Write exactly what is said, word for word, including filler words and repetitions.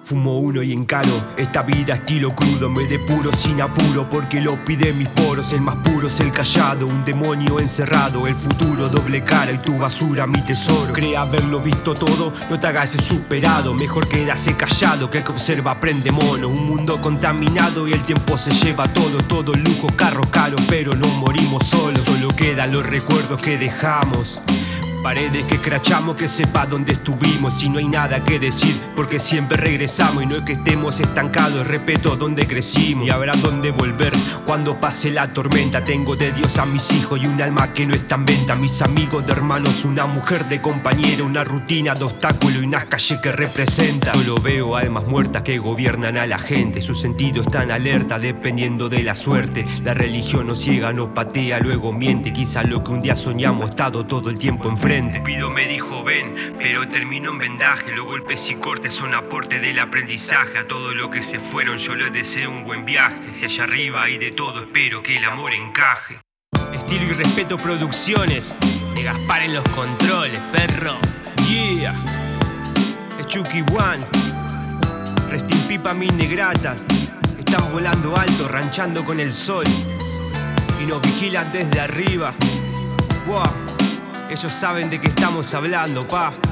Fumo uno y encaro esta vida estilo crudo. Me depuro sin apuro porque lo pide mis poros. El más puro es el callado, un demonio encerrado. El futuro doble cara y tu basura mi tesoro. Cree haberlo visto todo, no te hagas el superado. Mejor quédase callado que el que observa aprende mono. Un mundo contaminado y el tiempo se lleva todo. Todo lujo, carro caro, pero no morimos solos. Solo quedan los recuerdos que dejamos. Paredes que crachamos, que sepa dónde estuvimos. Y no hay nada que decir porque siempre regresamos. Y no es que estemos estancados, respeto donde crecimos. Y habrá donde volver cuando pase la tormenta. Tengo de Dios a mis hijos y un alma que no está en venta. Mis amigos de hermanos, una mujer de compañero. Una rutina de obstáculos y unas calles que representa. Solo veo almas muertas que gobiernan a la gente. Su sentido está en alerta dependiendo de la suerte. La religión nos ciega, nos patea, luego miente. Quizá lo que un día soñamos estado todo el tiempo enfrente. Cupido me dijo ven, pero terminó en vendaje. Los golpes y cortes son aporte del aprendizaje. A todo lo que se fueron yo les deseo un buen viaje. Si allá arriba hay de todo, espero que el amor encaje. Estilo y respeto producciones, de Gaspar en los controles, perro. Yeah, es Chucky One. Rest in peace pa' mis negratas. Están volando alto, ranchando con el sol. Y nos vigilan desde arriba. Wow. Ellos saben de qué estamos hablando, pa.